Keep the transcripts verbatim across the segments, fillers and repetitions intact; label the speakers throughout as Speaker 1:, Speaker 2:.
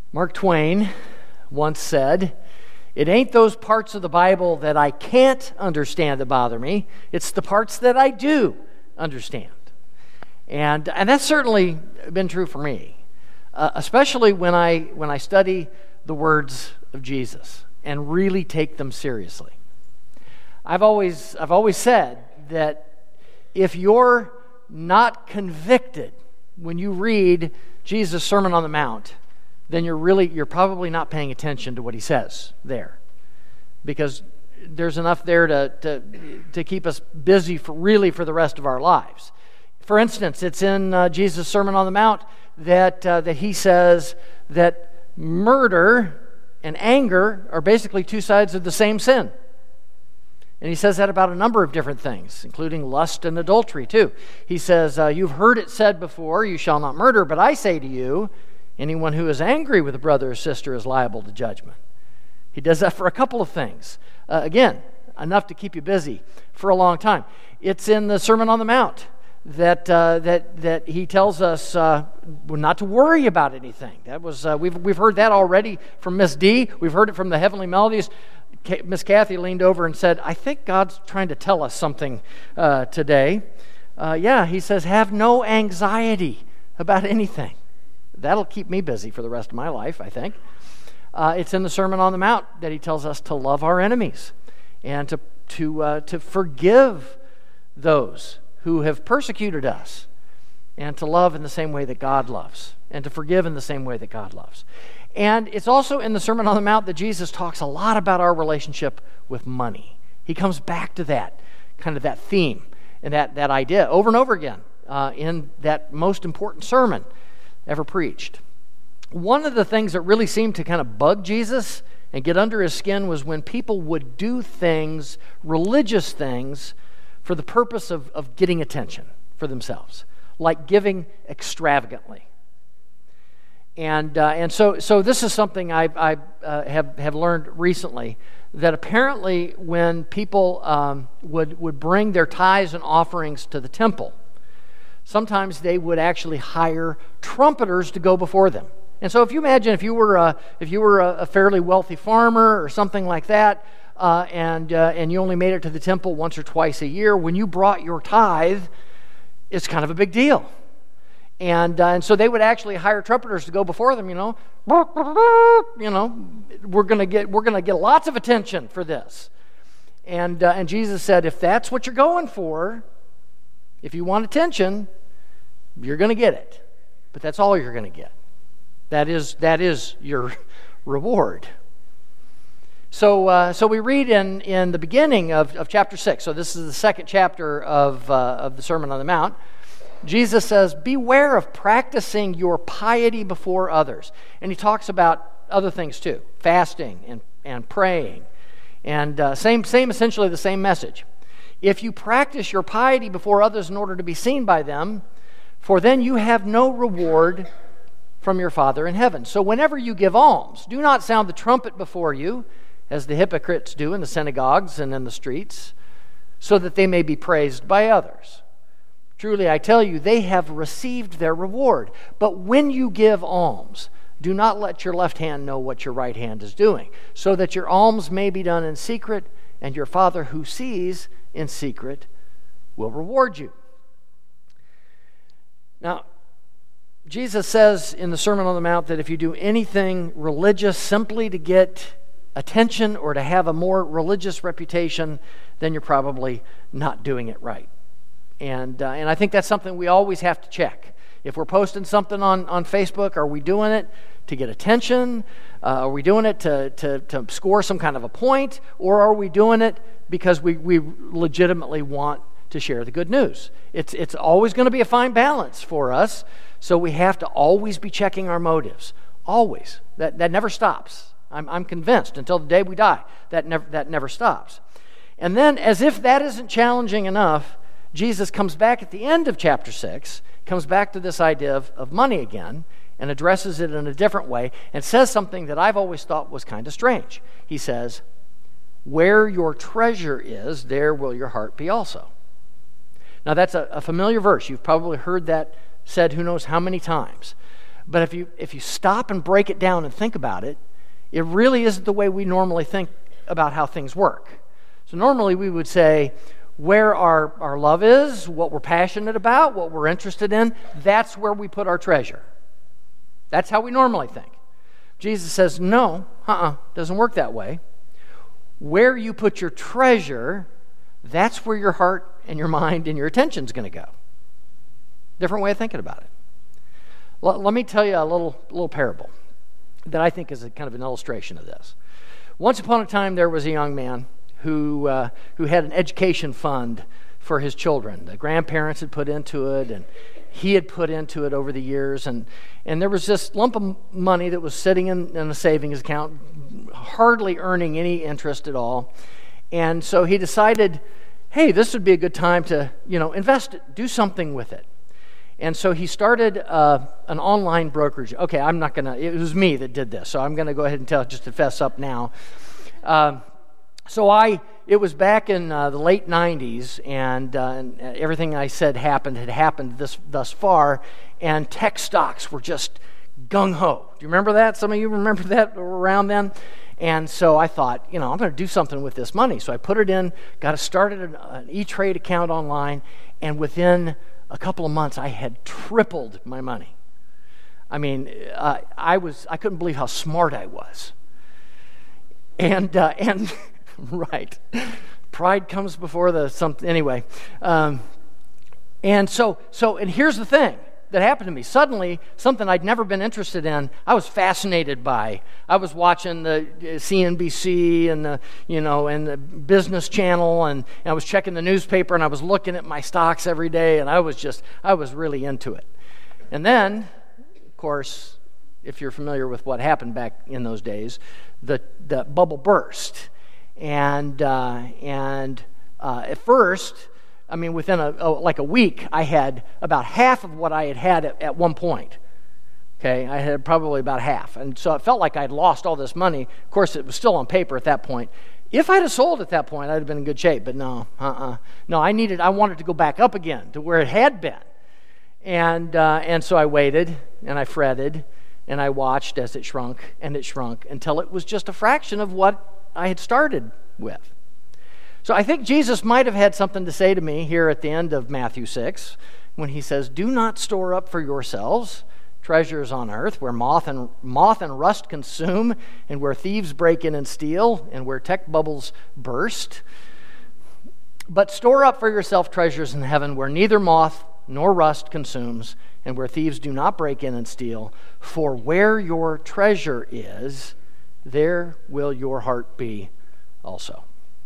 Speaker 1: Mark Twain once said, "It ain't those parts of the Bible that I can't understand that bother me. It's the parts that I do understand." And and that's certainly been true for me, uh, especially when I when I study the words of Jesus and really take them seriously. I've always I've always said that if you're not convicted when you read Jesus' Sermon on the Mount, then you're really you're probably not paying attention to what he says there, because there's enough there to to, to keep us busy for really for the rest of our lives. For instance, it's in uh, Jesus' Sermon on the Mount that uh, that he says that murder and anger are basically two sides of the same sin. And he says that about a number of different things, including lust and adultery too. He says, uh, "You've heard it said before, you shall not murder, but I say to you, anyone who is angry with a brother or sister is liable to judgment." He does that for a couple of things. Uh, again, enough to keep you busy for a long time. It's in the Sermon on the Mount that uh, that that he tells us uh, not to worry about anything. That was uh, we've we've heard that already from Miss D. We've heard it from the Heavenly Melodies. Miss Kathy leaned over and said, "I think God's trying to tell us something uh, today." Uh, yeah, he says, "Have no anxiety about anything." That'll keep me busy for the rest of my life, I think. Uh, it's in the Sermon on the Mount that he tells us to love our enemies and to to uh, to forgive those who have persecuted us, and to love in the same way that God loves, and to forgive in the same way that God loves. And it's also in the Sermon on the Mount that Jesus talks a lot about our relationship with money. He comes back to that, kind of that theme and that, that idea over and over again uh, in that most important sermon ever preached. One of the things that really seemed to kind of bug Jesus and get under his skin was when people would do things, religious things, for the purpose of, of getting attention for themselves, like giving extravagantly. And uh, and so so this is something I I uh, have have learned recently, that apparently when people um, would would bring their tithes and offerings to the temple, sometimes they would actually hire trumpeters to go before them. And so if you imagine if you were a, if you were a, a fairly wealthy farmer or something like that, uh, and uh, and you only made it to the temple once or twice a year, when you brought your tithe, it's kind of a big deal. And uh, and so they would actually hire trumpeters to go before them. You know, you know, we're gonna get we're gonna get lots of attention for this. And uh, and Jesus said, if that's what you're going for, if you want attention, you're gonna get it. But that's all you're gonna get. That is that is your reward. So uh, so we read in in the beginning of, of chapter six. So this is the second chapter of uh, of the Sermon on the Mount. Jesus says, "Beware of practicing your piety before others." And he talks about other things too, fasting and, and praying. And uh, same, same, essentially the same message. "If you practice your piety before others in order to be seen by them, for then you have no reward from your Father in heaven. So whenever you give alms, do not sound the trumpet before you, as the hypocrites do in the synagogues and in the streets, so that they may be praised by others. Truly, I tell you, they have received their reward. But when you give alms, do not let your left hand know what your right hand is doing, so that your alms may be done in secret, and your Father who sees in secret will reward you." Now, Jesus says in the Sermon on the Mount that if you do anything religious simply to get attention or to have a more religious reputation, then you're probably not doing it right. And uh, and I think that's something we always have to check. If we're posting something on, on Facebook, are we doing it to get attention? Uh, are we doing it to, to, to score some kind of a point? Or are we doing it because we, we legitimately want to share the good news? It's, it's always going to be a fine balance for us, so we have to always be checking our motives. Always. That, that never stops. I'm, I'm convinced until the day we die. That never, that never stops. And then, as if that isn't challenging enough, Jesus comes back at the end of chapter six, comes back to this idea of, of money again, and addresses it in a different way, and says something that I've always thought was kind of strange. He says, "Where your treasure is, there will your heart be also." Now that's a, a familiar verse. You've probably heard that said who knows how many times. But if you if you stop and break it down and think about it, it really isn't the way we normally think about how things work. So normally we would say, where our, our love is, what we're passionate about, what we're interested in, that's where we put our treasure. That's how we normally think. Jesus says, no, uh-uh, doesn't work that way. Where you put your treasure, that's where your heart and your mind and your attention is going to go. Different way of thinking about it. L- let me tell you a little, little parable that I think is a kind of an illustration of this. Once upon a time, there was a young man who uh, who had an education fund for his children. The grandparents had put into it, and he had put into it over the years, and and there was this lump of money that was sitting in, in a savings account, hardly earning any interest at all. And so he decided, hey, this would be a good time to, you know, invest it, do something with it. And so he started uh, an online brokerage. Okay, I'm not going to, it was me that did this, so I'm going to go ahead and tell, just to fess up now. Um, so I, it was back in uh, the late nineties, and, uh, and everything I said happened, had happened this thus far, and tech stocks were just gung-ho. Do you remember that? Some of you remember that around then? And so I thought, you know, I'm going to do something with this money. So I put it in, got it started an, an E-Trade account online, and within a couple of months, I had tripled my money. I mean, uh, I was I couldn't believe how smart I was. And uh, and right, pride comes before the something. Anyway, um, and so so and here's the thing that happened to me. Suddenly, something I'd never been interested in, I was fascinated by. I was watching the C N B C and the, you know, and the Business Channel, and, and I was checking the newspaper, and I was looking at my stocks every day, and I was just, I was really into it. And then, of course, if you're familiar with what happened back in those days, the, the bubble burst. And, uh, and uh, at first, I mean, within a, a like a week, I had about half of what I had had at, at one point. Okay, I had probably about half, and so it felt like I'd lost all this money. Of course, it was still on paper at that point. If I'd have sold at that point, I'd have been in good shape. But no, uh-uh, no, I needed, I wanted to go back up again to where it had been, and uh, and so I waited and I fretted and I watched as it shrunk and it shrunk until it was just a fraction of what I had started with. So I think Jesus might have had something to say to me here at the end of Matthew six when he says, "Do not store up for yourselves treasures on earth where moth and moth and rust consume, and where thieves break in and steal, and where tech bubbles burst. But store up for yourself treasures in heaven where neither moth nor rust consumes, and where thieves do not break in and steal. For where your treasure is, there will your heart be also."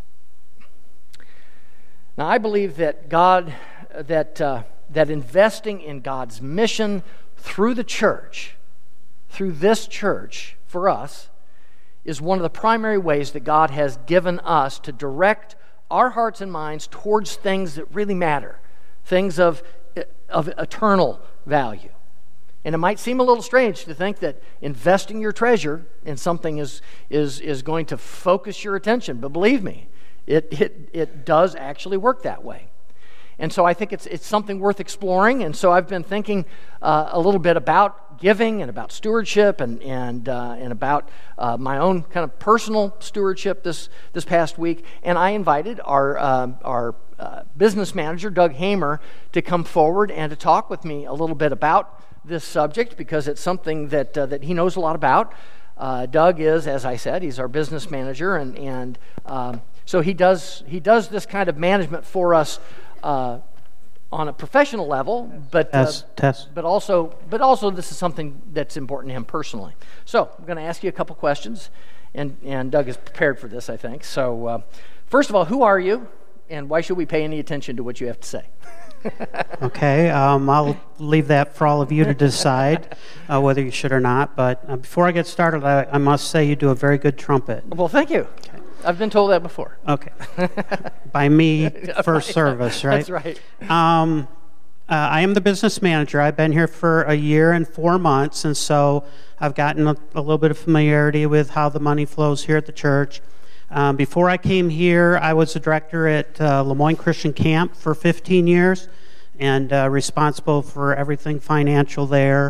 Speaker 1: Now, I believe that God, that uh, that investing in God's mission through the church, through this church, for us, is one of the primary ways that God has given us to direct our hearts and minds towards things that really matter, things of, of eternal value. And it might seem a little strange to think that investing your treasure in something is, is, is going to focus your attention, but believe me, it, it, it does actually work that way. And so I think it's it's something worth exploring. And so I've been thinking uh, a little bit about giving and about stewardship and and uh, and about uh, my own kind of personal stewardship this this past week. And I invited our uh, our uh, business manager, Doug Hamer, to come forward and to talk with me a little bit about this subject, because it's something that uh, that he knows a lot about. Uh, Doug is, as I said, he's our business manager, and and um, so he does he does this kind of management for us. Uh, on a professional level, but uh,
Speaker 2: test, test.
Speaker 1: but also but also this is something that's important to him personally. So I'm going to ask you a couple questions, and and Doug is prepared for this, I think. So uh, first of all, who are you, and why should we pay any attention to what you have to say?
Speaker 2: Okay, um, I'll leave that for all of you to decide uh, whether you should or not. But uh, before I get started, I, I must say you do a very good trumpet.
Speaker 1: Well, thank you. Okay. I've been told that before. Okay.
Speaker 2: By me, first right. service, right?
Speaker 1: That's right.
Speaker 2: Um, uh, I am the business manager. I've been here for a year and four months, and so I've gotten a, a little bit of familiarity with how the money flows here at the church. Um, before I came here, I was a director at uh, Lemoyne Christian Camp for fifteen years and uh, responsible for everything financial there.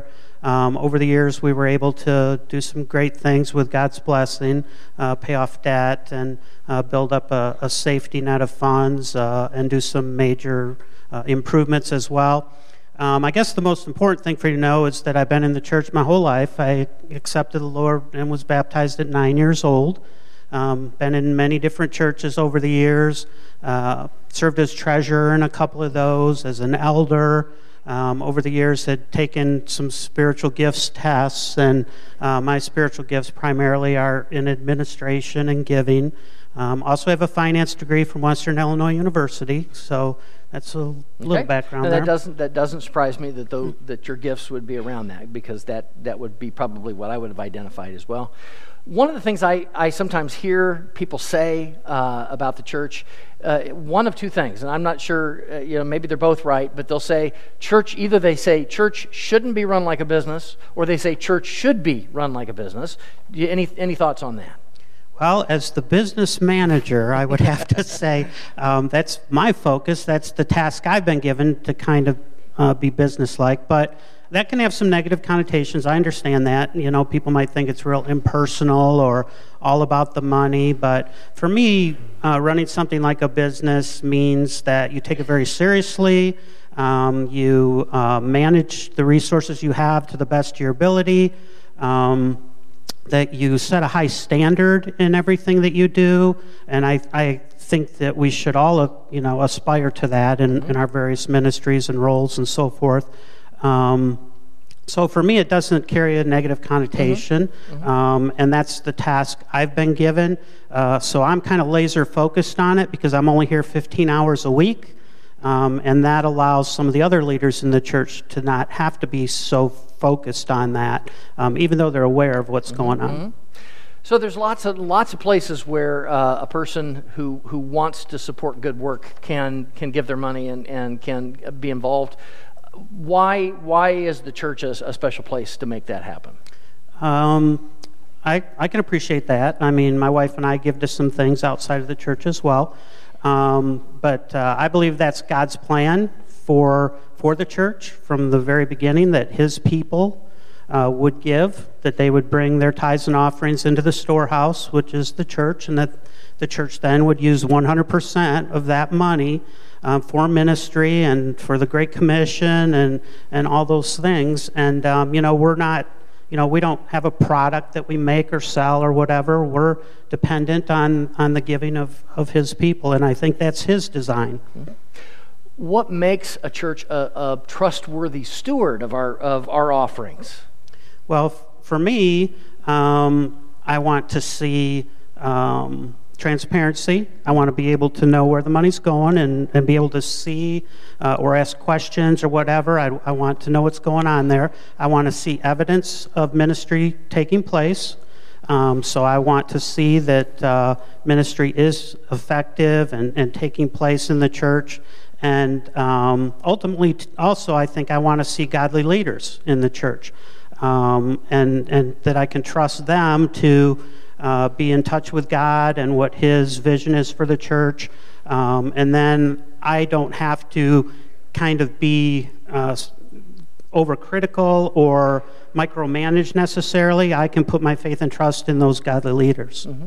Speaker 2: Um, over the years, we were able to do some great things with God's blessing, uh, pay off debt, and uh, build up a, a safety net of funds, uh, and do some major uh, improvements as well. Um, I guess the most important thing for you to know is that I've been in the church my whole life. I accepted the Lord and was baptized at nine years old. Um, been in many different churches over the years, uh, served as treasurer in a couple of those, as an elder. Um, over the years had taken some spiritual gifts tests, and uh, my spiritual gifts primarily are in administration and giving. Um, also have a finance degree from Western Illinois University, so that's a little
Speaker 1: okay.
Speaker 2: background
Speaker 1: now,
Speaker 2: there.
Speaker 1: That doesn't, that doesn't surprise me that, though, that your gifts would be around that, because that, that would be probably what I would have identified as well. One of the things I, I sometimes hear people say uh, about the church, uh, one of two things, and I'm not sure, uh, you know, maybe they're both right, but they'll say church, either they say church shouldn't be run like a business, or they say church should be run like a business. Any, any thoughts on that?
Speaker 2: Well, as the business manager, I would have to say um, that's my focus. That's the task I've been given, to kind of uh, be business-like. But that can have some negative connotations. I understand that. You know, people might think it's real impersonal or all about the money. But for me, uh, running something like a business means that you take it very seriously. Um, you uh, manage the resources you have to the best of your ability. Um, that you set a high standard in everything that you do, and I, I think that we should all, uh, you know, aspire to that in, mm-hmm. in our various ministries and roles and so forth. Um, so for me, it doesn't carry a negative connotation, mm-hmm. Mm-hmm. Um, and that's the task I've been given. Uh, so I'm kind of laser focused on it because I'm only here fifteen hours a week, um, and that allows some of the other leaders in the church to not have to be so focused on that, um, even though they're aware of what's going on.
Speaker 1: Mm-hmm. So there's lots of lots of places where uh, a person who, who wants to support good work can can give their money and, and can be involved. Why why is the church a, a special place to make that happen?
Speaker 2: Um, I I can appreciate that. I mean, my wife and I give to some things outside of the church as well, um, but uh, I believe that's God's plan for for the church from the very beginning, that His people uh, would give, that they would bring their tithes and offerings into the storehouse, which is the church, and that the church then would use one hundred percent of that money um, for ministry and for the Great Commission and, and all those things. And, um, you know, we're not, you know, we don't have a product that we make or sell or whatever. We're dependent on, on the giving of, of His people, and I think that's His design.
Speaker 1: Mm-hmm. What makes a church a, a trustworthy steward of our of our offerings?
Speaker 2: Well, f- for me, um, I want to see um, transparency. I want to be able to know where the money's going and, and be able to see uh, or ask questions or whatever. I, I want to know what's going on there. I want to see evidence of ministry taking place. Um, so I want to see that uh, ministry is effective and, and taking place in the church. And um, ultimately, also, I think I want to see godly leaders in the church, um, and and that I can trust them to uh, be in touch with God and what His vision is for the church. Um, and then I don't have to kind of be uh, overcritical or micromanage necessarily. I can put my faith and trust in those godly leaders.
Speaker 1: Mm-hmm.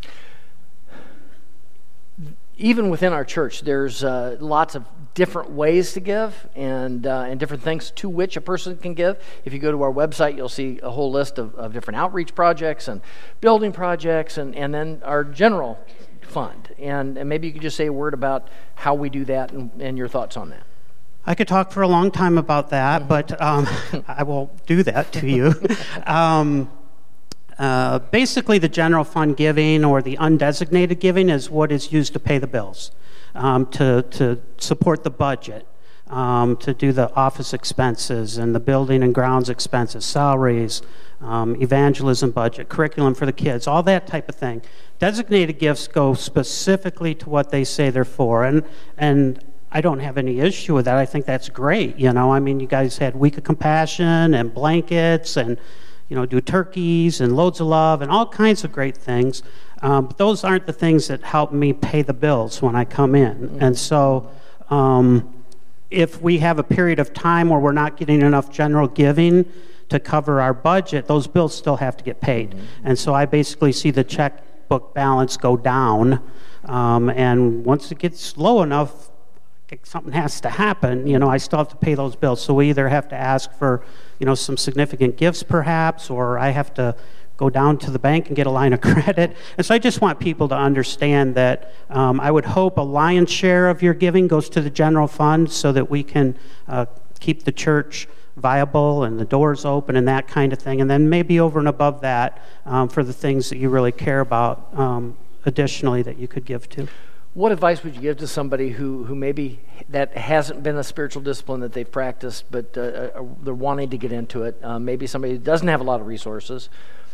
Speaker 1: Even within our church, there's uh, lots of different ways to give and uh, and different things to which a person can give. If you go to our website, you'll see a whole list of, of different outreach projects and building projects and, and then our general fund. And, and maybe you could just say a word about how we do that and, and your thoughts on that.
Speaker 2: I could talk for a long time about that, mm-hmm. but um, I won't do that to you. um, Uh, basically, the general fund giving or the undesignated giving is what is used to pay the bills, um, to, to support the budget, um, to do the office expenses and the building and grounds expenses, salaries, um, evangelism budget, curriculum for the kids, all that type of thing. Designated gifts go specifically to what they say they're for, and and I don't have any issue with that. I think that's great. You know, I mean, you guys had Week of Compassion and blankets and, you know, do turkeys and loads of love and all kinds of great things. Um, but those aren't the things that help me pay the bills when I come in. Mm-hmm. And so um, if we have a period of time where we're not getting enough general giving to cover our budget, those bills still have to get paid. Mm-hmm. And so I basically see the checkbook balance go down. Um, and once it gets low enough, something has to happen, you know, I still have to pay those bills. So we either have to ask for, you know, some significant gifts perhaps, or I have to go down to the bank and get a line of credit. And so I just want people to understand that um, I would hope a lion's share of your giving goes to the general fund so that we can uh, keep the church viable and the doors open and that kind of thing. And then maybe over and above that um, for the things that you really care about um, additionally that you could give to.
Speaker 1: What advice would you give to somebody who, who maybe that hasn't been a spiritual discipline that they've practiced, but uh, uh, they're wanting to get into it? Uh, maybe somebody who doesn't have a lot of resources.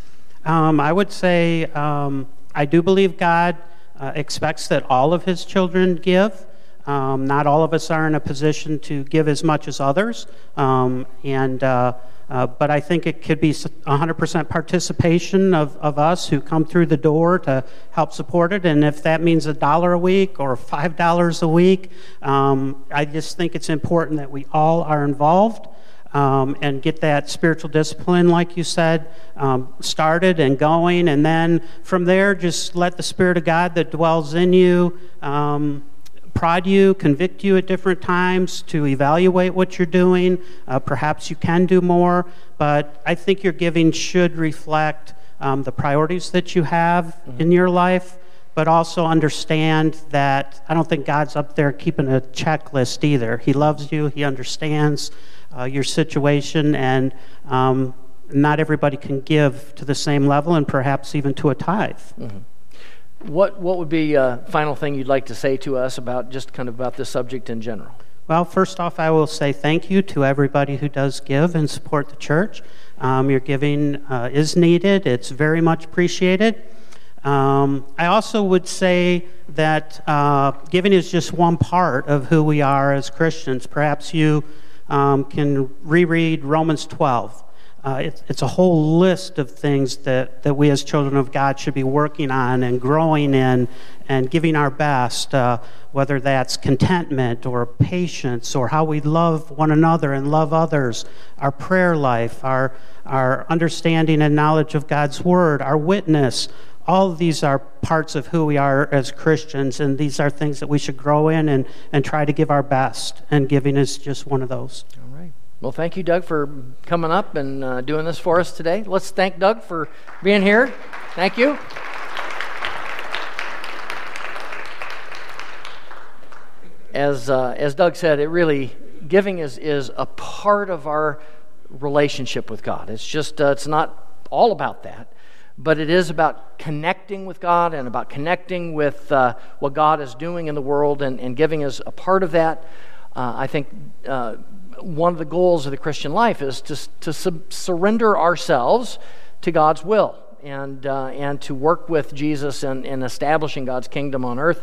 Speaker 2: Um, I would say um, I do believe God uh, expects that all of his children give. Um, not all of us are in a position to give as much as others, um, and uh, uh, but I think it could be one hundred percent participation of, of us who come through the door to help support it, and if that means a dollar a week or five dollars a week, um, I just think it's important that we all are involved. Um, and get that spiritual discipline, like you said, um, started and going, and then from there, just let the Spirit of God that dwells in you um, prod you, convict you at different times to evaluate what you're doing. Uh, perhaps you can do more, but I think your giving should reflect um, the priorities that you have mm-hmm. in your life, but also understand that I don't think God's up there keeping a checklist either. He loves you. He understands uh, your situation, and um, not everybody can give to the same level and perhaps even to a tithe.
Speaker 1: Mm-hmm. What what would be a final thing you'd like to say to us about just kind of about this subject in general?
Speaker 2: Well, first off, I will say thank you to everybody who does give and support the church. Um, your giving uh, is needed. It's very much appreciated. Um, I also would say that uh, giving is just one part of who we are as Christians. Perhaps you um, can reread Romans twelve. Uh, it's, it's a whole list of things that, that we as children of God should be working on and growing in and giving our best, uh, whether that's contentment or patience or how we love one another and love others, our prayer life, our, our understanding and knowledge of God's Word, our witness. All of these are parts of who we are as Christians, and these are things that we should grow in and, and try to give our best, and giving is just one of those.
Speaker 1: All right. Well, thank you, Doug, for coming up and uh, doing this for us today. Let's thank Doug for being here. Thank you. As uh, as Doug said, it really, giving is, is a part of our relationship with God. It's just, uh, it's not all about that, but it is about connecting with God and about connecting with uh, what God is doing in the world, and, and giving is a part of that. Uh, I think uh, one of the goals of the Christian life is to, to sub- surrender ourselves to God's will and uh, and to work with Jesus in, in establishing God's kingdom on earth.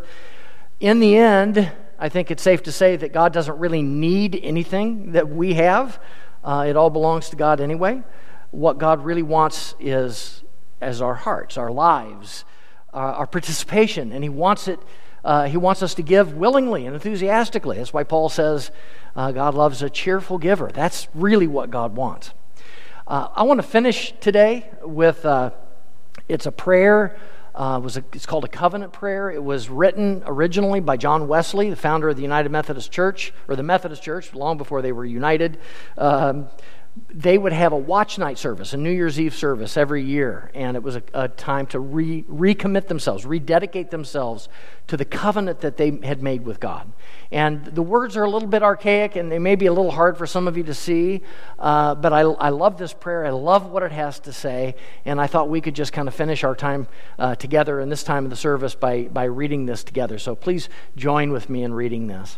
Speaker 1: In the end, I think it's safe to say that God doesn't really need anything that we have. Uh, it all belongs to God anyway. What God really wants is as our hearts, our lives, uh, our participation, and He wants it. Uh, he wants us to give willingly and enthusiastically. That's why Paul says uh, God loves a cheerful giver. That's really what God wants. Uh, I want to finish today with, uh, it's a prayer. Uh, it was a, it's called a covenant prayer. It was written originally by John Wesley, the founder of the United Methodist Church, or the Methodist Church, long before they were united. Um, They would have a watch night service, a New Year's Eve service every year, and it was a, a time to re, recommit themselves, rededicate themselves to the covenant that they had made with God. And the words are a little bit archaic, and they may be a little hard for some of you to see, uh, but I, I love this prayer. I love what it has to say, and I thought we could just kind of finish our time uh, together in this time of the service by, by reading this together. So please join with me in reading this.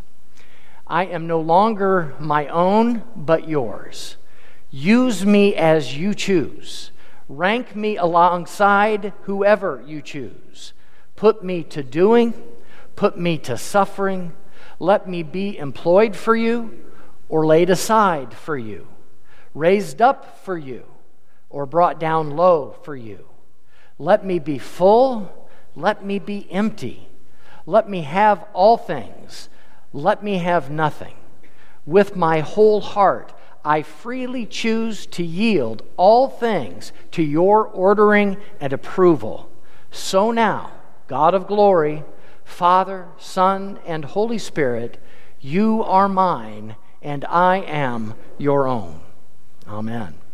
Speaker 1: I am no longer my own, but yours. Use me as you choose. Rank me alongside whoever you choose. Put me to doing, put me to suffering. Let me be employed for you or laid aside for you, raised up for you or brought down low for you. Let me be full, let me be empty. Let me have all things, let me have nothing. With my whole heart, I freely choose to yield all things to your ordering and approval. So now, God of glory, Father, Son, and Holy Spirit, you are mine, and I am your own. Amen.